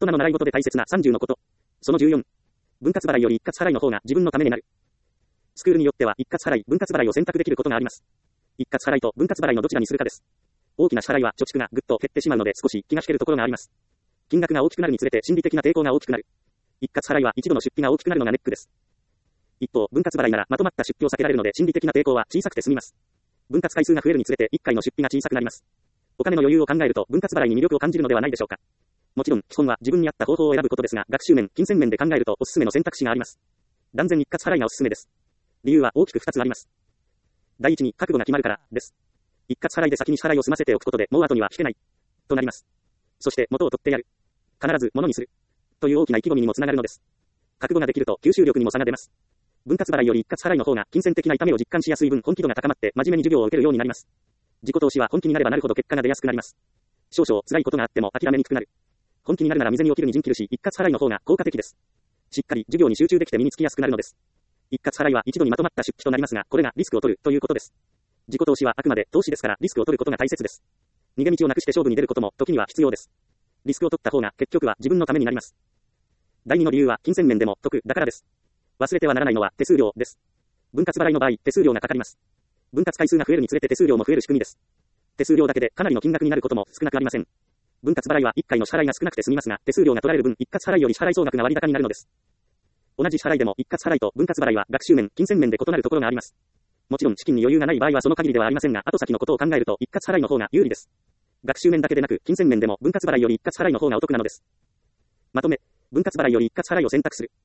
人の習い事で大切な30のこと。その14。分割払いより一括払いの方が自分のためになる。スクールによっては一括払い、分割払いを選択できることがあります。一括払いと分割払いのどちらにするかです。大きな支払いは貯蓄がぐっと減ってしまうので少し気が引けるところがあります。金額が大きくなるにつれて心理的な抵抗が大きくなる。一括払いは一度の出費が大きくなるのがネックです。一方、分割払いならまとまった出費を避けられるので心理的な抵抗は小さくて済みます。分割回数が増えるにつれて1回の出費が小さくなります。お金の余裕を考えると分割払いに魅力を感じるのではないでしょうか。もちろん、基本は自分に合った方法を選ぶことですが、学習面、金銭面で考えるとおすすめの選択肢があります。断然一括払いがおすすめです。理由は大きく2つあります。第一に、覚悟が決まるから、です。一括払いで先に支払いを済ませておくことで、もう後には引けない。となります。そして、元を取ってやる。必ず、物にする。という大きな意気込みにもつながるのです。覚悟ができると、吸収力にも差が出ます。分割払いより一括払いの方が、金銭的な痛みを実感しやすい分、本気度が高まって、真面目に授業を受けるようになります。自己投資は本気になればなるほど結果が出やすくなります。少々、辛いことがあっても諦めにくくなる。本気になるなら未然に起きるに陣切るし、一括払いの方が効果的です。しっかり授業に集中できて身につきやすくなるのです。一括払いは一度にまとまった出費となりますが、これがリスクを取るということです。自己投資はあくまで投資ですから、リスクを取ることが大切です。逃げ道をなくして勝負に出ることも時には必要です。リスクを取った方が結局は自分のためになります。第2の理由は金銭面でも得だからです。忘れてはならないのは手数料です。分割払いの場合、手数料がかかります。分割回数が増えるにつれて手数料も増える仕組みです。手数料だけでかなりの金額になることも少なくありません。分割払いは1回の支払いが少なくて済みますが、手数料が取られる分、一括払いより支払い総額が割高になるのです。同じ支払いでも一括払いと分割払いは学習面、金銭面で異なるところがあります。もちろん資金に余裕がない場合はその限りではありませんが、後先のことを考えると一括払いの方が有利です。学習面だけでなく、金銭面でも分割払いより一括払いの方がお得なのです。まとめ、分割払いより一括払いを選択する。